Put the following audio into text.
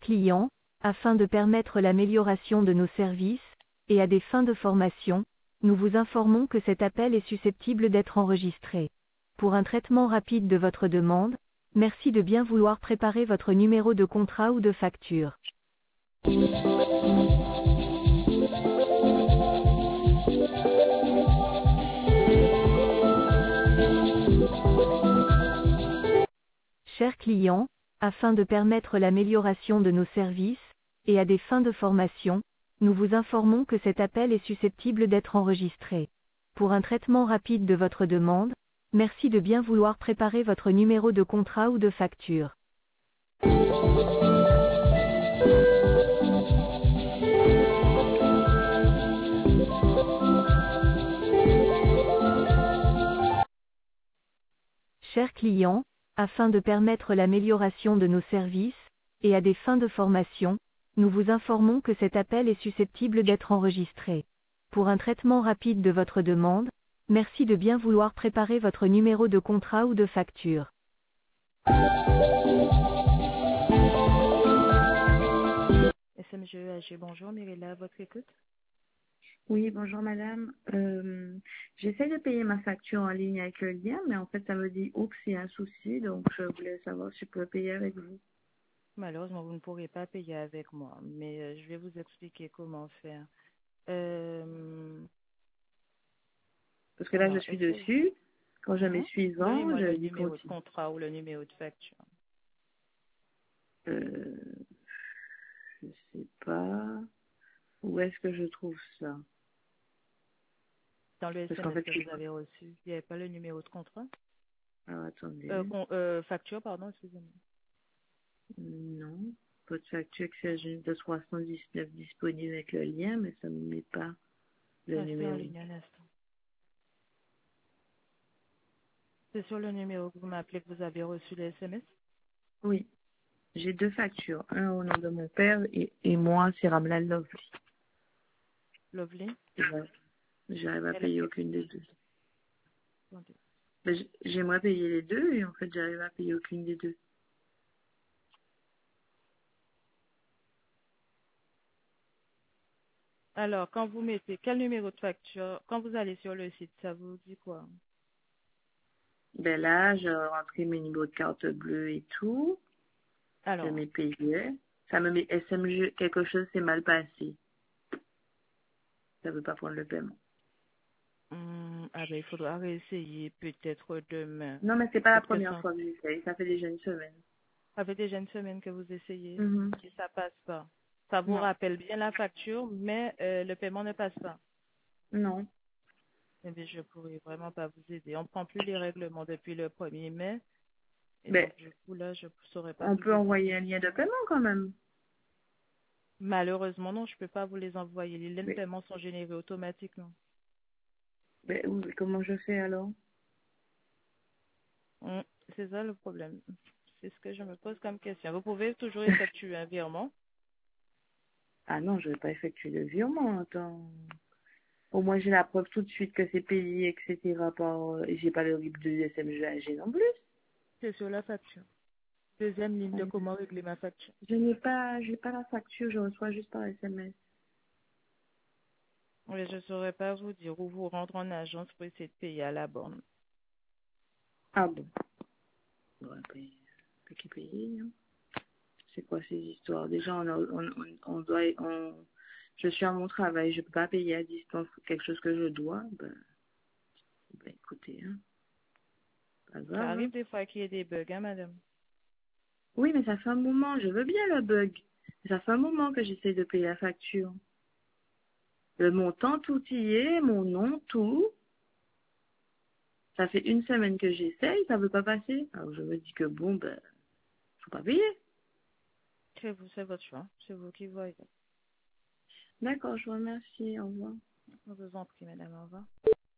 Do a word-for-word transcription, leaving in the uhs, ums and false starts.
client, afin de permettre l'amélioration de nos services, et à des fins de formation, nous vous informons que cet appel est susceptible d'être enregistré. Pour un traitement rapide de votre demande, merci de bien vouloir préparer votre numéro de contrat ou de facture. Chers clients, afin de permettre l'amélioration de nos services, et à des fins de formation, nous vous informons que cet appel est susceptible d'être enregistré. Pour un traitement rapide de votre demande, merci de bien vouloir préparer votre numéro de contrat ou de facture. Chers clients, afin de permettre l'amélioration de nos services, et à des fins de formation, nous vous informons que cet appel est susceptible d'être enregistré. Pour un traitement rapide de votre demande, merci de bien vouloir préparer votre numéro de contrat ou de facture. S M G E A G, bonjour, Mirella, à votre écoute. Oui, bonjour madame. Euh, J'essaie de payer ma facture en ligne avec le lien, mais en fait ça me dit oups, il y a un souci, donc je voulais savoir si je peux payer avec vous. Malheureusement, vous ne pourrez pas payer avec moi, mais euh, je vais vous expliquer comment faire. Euh, Parce que là je alors, suis essayez. dessus, quand je mets Mhm. suivant, Donnez-moi je le dis numéro de continue. contrat ou le numéro de facture. Euh, je sais pas. Où est-ce que je trouve ça? Dans le Parce qu'en S M S fait, que je... vous avez reçu, il n'y avait pas le numéro de contrat Alors, attendez. euh, con- euh, Facture, pardon, excusez-moi. Non. Pas de facture Exagine de trois cent dix-neuf disponible avec le lien, mais ça ne me met pas le Restez en numéro. ligne un instant. C'est sur le numéro que vous m'appelez que vous avez reçu le S M S. Oui. J'ai deux factures. Un au nom de mon père et, et moi, c'est Ramlan Lovely. Lovely. Ouais. J'arrive à Elle a payer fait- aucune des deux. attendez. Ben, j- J'aimerais payer les deux et en fait, j'arrive à payer aucune des deux. Alors, quand vous mettez quel numéro de facture, quand vous allez sur le site, ça vous dit quoi? Ben là, je rentré mes numéros de carte bleue et tout. Je Alors, mets payé. Ça me met S M G, quelque chose s'est mal passé. Ça veut pas prendre le paiement. hum, ah ben, il faudra réessayer peut-être demain. Non, mais c'est pas la Parce que première ça, fois que j'essaye. Ça fait déjà une semaine. ça fait déjà une semaine que vous essayez Mhm. et ça passe pas. Ça vous Non. rappelle bien la facture, mais euh, le paiement ne passe pas. Non. Eh bien, je pourrais vraiment pas vous aider. On prend plus les règlements depuis le premier mai. Et Ben, donc, du coup, là, je ne saurais pas on vous peut aider. envoyer un lien de paiement quand même. Malheureusement, non, je peux pas vous les envoyer. Les liens de Mais, paiement sont générés automatiquement. ben, oui, comment je fais alors? Hum, C'est ça le problème. C'est ce que je me pose comme question. Vous pouvez toujours effectuer un virement. Ah non, je vais pas effectuer le virement. Attends. Au moins, j'ai la preuve tout de suite que c'est payé, et cetera. Par, euh, et j'ai pas le R I B de S M G A G non plus. C'est sur la facture. Deuxième ligne de comment régler ma facture. Je n'ai pas, j'ai pas la facture, je reçois juste par S M S. Oui, je ne saurais pas vous dire où vous rendre en agence pour essayer de payer à la borne. Ah bon. On va payer. Plus qui payer, hein. C'est quoi ces histoires? Déjà, on, a- on, on, on doit, on, je suis à mon travail, je peux pas payer à distance quelque chose que je dois. Ben, ben écoutez, hein. Pas Ça grave, hein. arrive des fois qu'il y ait des bugs, hein, madame. Oui, mais ça fait un moment, je veux bien le bug. Ça fait un moment que j'essaie de payer la facture. Le montant, tout y est, mon nom, tout. Ça fait une semaine que j'essaye, ça veut pas passer. Alors je me dis que bon, ben, faut pas payer. C'est vous, c'est votre choix. C'est vous qui voyez. D'accord, je vous remercie, au revoir. Je vous en prie, madame. Au revoir.